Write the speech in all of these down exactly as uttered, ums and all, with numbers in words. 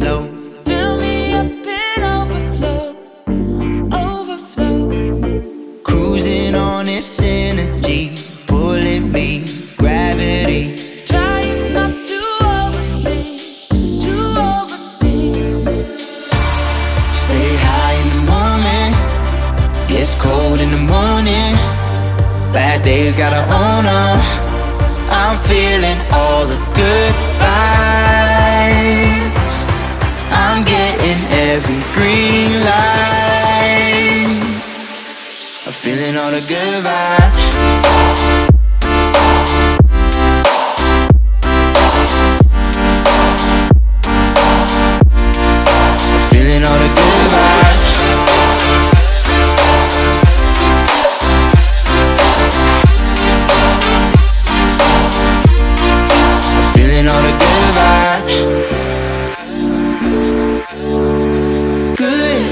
slow. Fill me up and overflow, overflow. Cruising on this energy, pulling me, gravity. Trying not to overthink, to overthink. Stay high in the moment, it's cold in the morning. Bad days gotta own 'em. I'm feeling all the good vibes. I'm getting every green light. I'm feeling all the good vibes. I'm feeling all the good vibes. All the good vibes. Good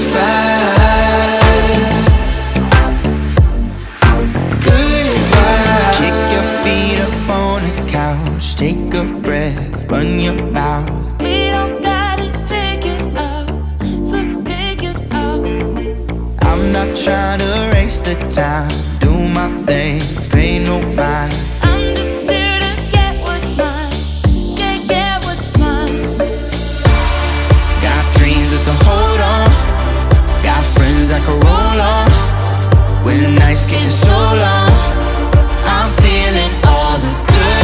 vibes. Good vibes. Kick your feet up on the couch, take a breath, run your mouth. We don't got it figured out, figured out. I'm not trying to race the time, do my thing, pay no mind. I'm just here to get what's mine, get, get what's mine. Got dreams with the hold on, got friends that can roll on. When the night's getting so long, I'm feeling all the good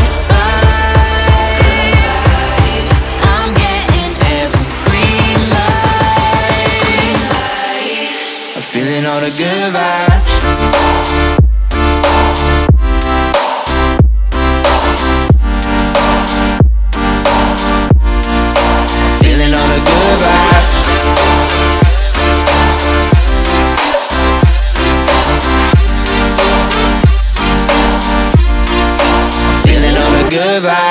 vibes. I'm getting every green light. I'm feeling all the good vibes. Feeling all the good vibes. Feeling all the good vibes.